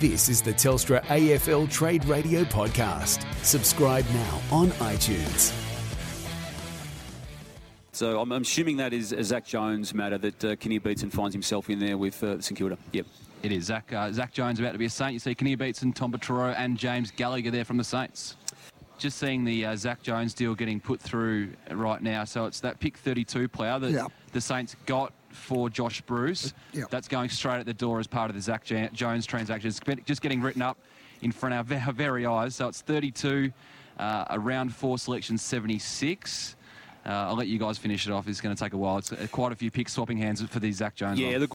This is the Telstra AFL Trade Radio podcast. Subscribe now on iTunes. So I'm assuming that is a Zach Jones matter that Kinnear Beatson finds himself in there with St Kilda. Yep. It is. Zach Jones about to be a Saint. You see Kinnear Beatson, Tom Petero and James Gallagher there from the Saints. Just seeing the Zach Jones deal getting put through right now. So it's that pick 32 player that the Saints got for Josh Bruce. That's going straight at the door as part of the Zach Jones transaction. It's just getting written up in front of our very eyes. So it's 32, a round 4 selection 76. I'll let you guys finish it off. It's going to take a while. It's quite a few picks swapping hands for these Zach Jones. Yeah,